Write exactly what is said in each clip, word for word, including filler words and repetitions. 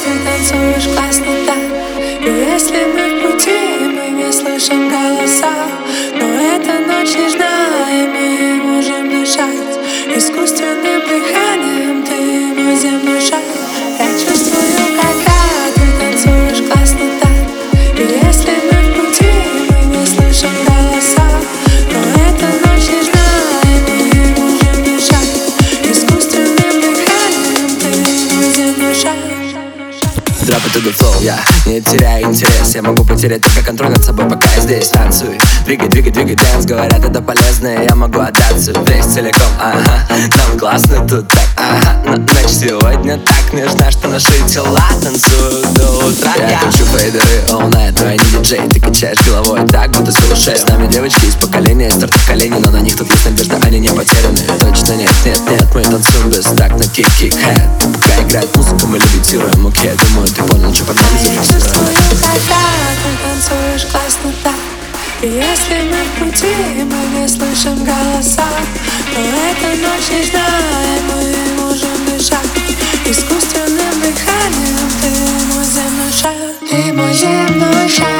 ты танцуешь классно так. И если мы в пути, мы не слышим голоса, но эта ночь нежна, и мы можем дышать искусственным дыханием. Ты мой земной шар. Я чувствую, как ты танцуешь классно так. И если мы в пути, мы не слышим голоса, но эта ночь нежна, и мы можем дышать искусственным дыханием. Ты мой земной шар. Drop it to the flow, я не теряю интерес. Я могу потерять только контроль над собой, пока я здесь. Танцуй, двигай, двигай, двигай дэнс. Говорят, это полезно, и я могу отдаться весь целиком, ага. Нам классно тут так, ага. Но ночь сегодня так нежна, что наши тела танцуют до утра. Я кручу фейдеры all night, но я не диджей. Ты качаешь головой так, будто с ушей. С нами девочки из поколения, из стартов коленей, но на них тут есть надежда, они не потеряны. Точно нет, нет, нет, мы танцуем без так на кик-кик-хэт. Пока играет музыка, мы левитируем, окей, думаю, ты понял, что погнали А я чувствую, когда ты танцуешь классно так. И если мы в пути, мы не слышим голоса, но эта ночь нежна, и мы можем дышать искусственным дыханием. Ты мой земной шар. Ты мой земной шар.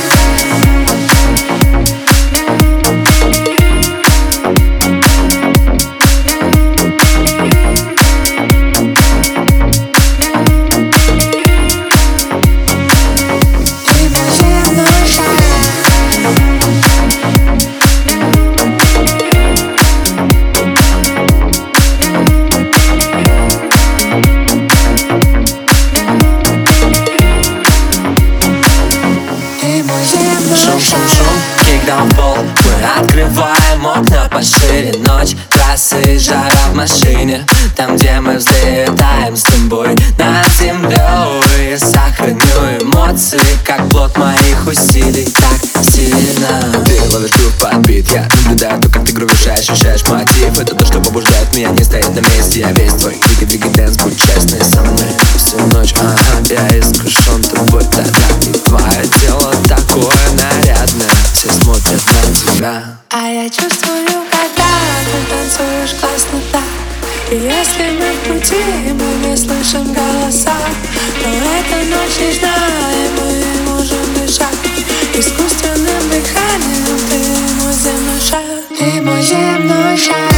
Шум-шум-шум, кикдаун в пол. Мы открываем окна пошире. Ночь, трассы, жара в машине. Там, где мы взлетаем с тобой над землей. Я сохраню эмоции, как плод моих усилий. Так сильно ты ловишь грув под бит. Я наблюдаю то, как ты грувишь, ощущаешь мотив. Это то, что побуждает меня не стоять на месте. Я весь твой двигай-двигай дэнс, будь честный со мной всю ночь, ага. Я искушен тобой, да, так. И твое тело такое нарядное, все смотрят на тебя. А я чувствую, когда ты танцуешь классно так. И если мы в пути, мы не слышим голоса, но эта ночь нежна, и мы можем дышать искусственным дыханием. Ты мой земной шар. Ты мой земной шар.